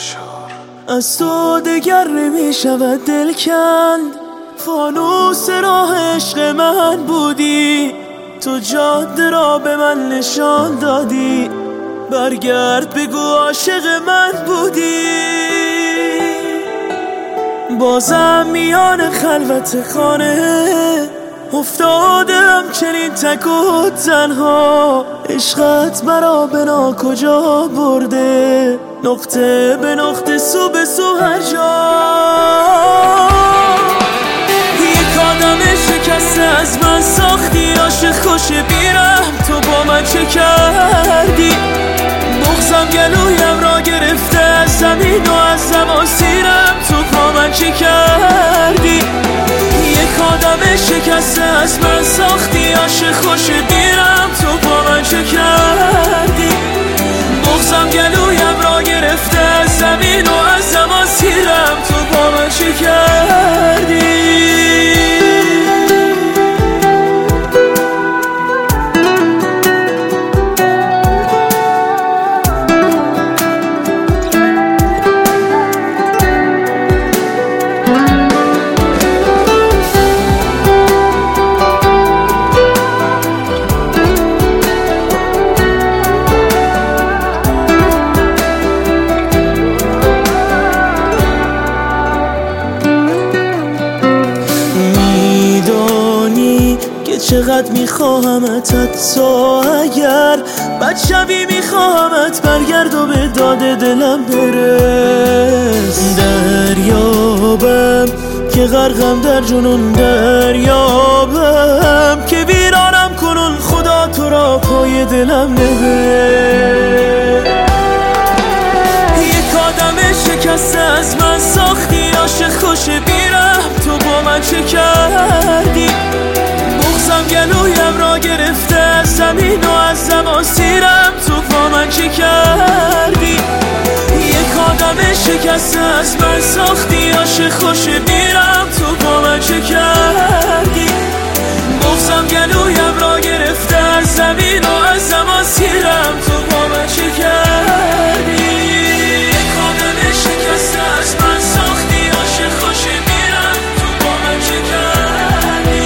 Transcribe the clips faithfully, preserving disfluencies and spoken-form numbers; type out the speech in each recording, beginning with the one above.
از تو دگر نمی شود دل کند، فانوس راه عشق من بودی، تو جاده را به من نشان دادی، برگرد بگو عاشق من بودی. بازم میان خلوت خانه افتادم چنین تک و تنها، عشقت مرا به ناکجا برده، نقطه به نقطه سو به سو هر جا. یک آدم شکسته از من ساختی، عاشق خوش بیرم تو با من چه کردی؟ بغضم گلویم را گرفته از زمین و از زماسیرم تو با من چه کردی؟ یک آدم شکسته از من ساختی، عاشق خوش بیرم تو با من چه کردی؟ بغضم گلویم را گرفته از زمین و از زماسیرم تو با من چه کردی؟ چقدر میخواهمت، حتی اگر بد شوی میخواهمت برگرد و به داد دلم برس. دریابم که غرقم در جنون، دریابم که ویرانم کنون، خدا تو را پای دلم نبر. یک آدم شکسته از من ساختی، عاشق خوش بیرم تو با من چه کردی؟ بغضم گلویم را گرفته از زمین و از زماسیرم تو با من چه کردی؟ یک آدم شکسته از من ساختی، عاشق خوش بیرم تو با من چه کردی؟ بغضم گلویم را گرفته از زمین و از زماسیرم تو با من چه کردی؟ یک آدم شکسته از من ساختی، عاشق خوش بیرم تو با من چه کردی؟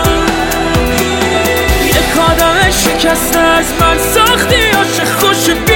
شکسته از من ساختی، عاشق خوش